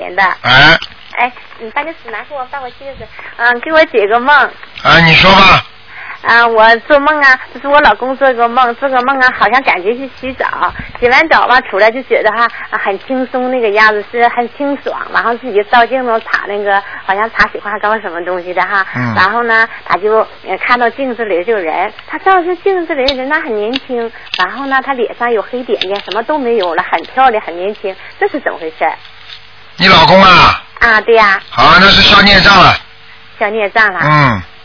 年的。 哎。 哎，你把那指南给我，把我记着。给我解个梦。 你说吧。 我做梦啊，就是我老公做个梦啊，好像感觉去洗澡，洗完澡吧出来就觉得很轻松那个样子，是很清爽，然后自己照镜子擦那个好像擦雪花膏什么东西的哈，然后呢他就看到镜子里就人，他照着镜子里的人呢很年轻，然后呢他脸上有黑点点，什么都没有了，很漂亮，很年轻，这是怎么回事？ 你老公啊？ 对呀。 好，那是消孽障了。 消孽障了。